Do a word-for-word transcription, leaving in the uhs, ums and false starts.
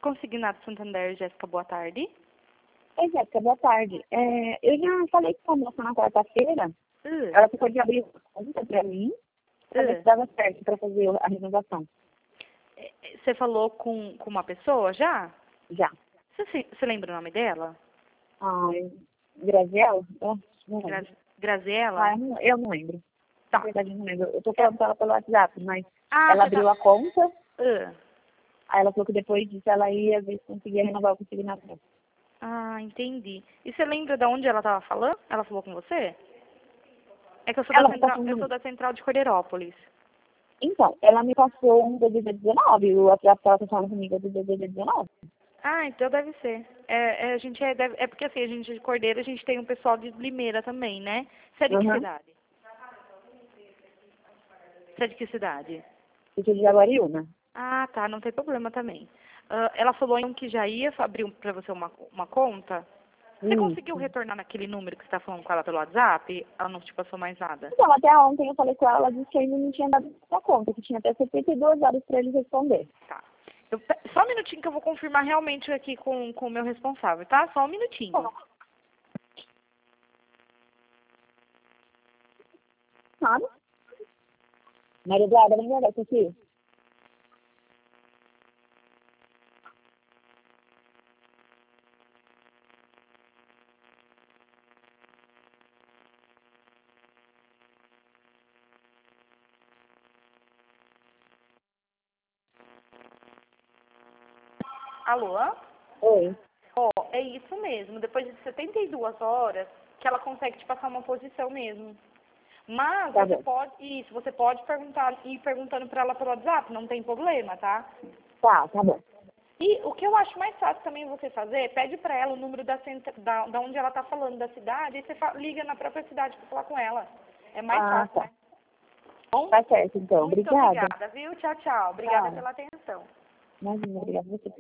Consignado Santander, Jéssica, boa tarde. Oi, Jéssica, boa tarde. É, eu já falei com a moça na quarta-feira. Uh, Ela ficou de abrir conta para mim, para ver uh. se dava certo para fazer a renovação. Você falou com, com uma pessoa já? Já. Você, se- você lembra o nome dela? Ai, Graziela? Oh, não lembro. Gra Graziela? Ah, eu não, eu não lembro. Tá. Na verdade, eu não lembro. Eu tô falando com ela pelo WhatsApp, mas Ah, ela você abriu tá... a conta, Uh. aí ela falou que depois disso ela ia ver se conseguia renovar o consignação. Ah, entendi. E você lembra de onde ela estava falando? Ela falou com você? É que eu sou da Ela me central, passou eu um... sou da central de Cordeirópolis. Então, ela me passou um D D D dezenove, o WhatsApp que ela tá falando comigo é do D D D dezenove. Ah, então deve ser. É, é, a gente é, deve, é porque assim, a gente de Cordeiro, a gente tem um pessoal de Limeira também, né? Você é de que Uhum. cidade? Você é de que cidade? Isso de Jaguariúna. Ah, tá, não tem problema também. Ah, ela falou então que já ia abrir para você uma, uma conta. Você conseguiu Isso. retornar naquele número que você está falando com ela pelo WhatsApp? Ela não te passou mais nada? Então, até ontem eu falei com ela, ela disse que ainda não tinha dado a conta, que tinha até setenta e duas horas para ele responder. Tá. Eu pe- só um minutinho que eu vou confirmar realmente aqui com, com o meu responsável, tá? Só um minutinho. Sabe? Maria Eduarda, vem ver isso aqui. Alô? Oi. Ó, é isso mesmo. Depois de setenta e duas horas que ela consegue te passar uma posição mesmo. Mas Tá você bom. pode, isso, você pode perguntar, ir perguntando pra ela pelo WhatsApp, não tem problema, tá? Tá, tá bom. E o que eu acho mais fácil também você fazer, pede pra ela o número da, centra, da, da onde ela tá falando, da cidade, e você fa- liga na própria cidade pra falar com ela. É mais Ah, fácil, tá. né? Bom, Tá certo, então. muito Obrigada. obrigada, viu? Tchau, tchau. Obrigada Tá. pela atenção. Imagina, obrigada a você.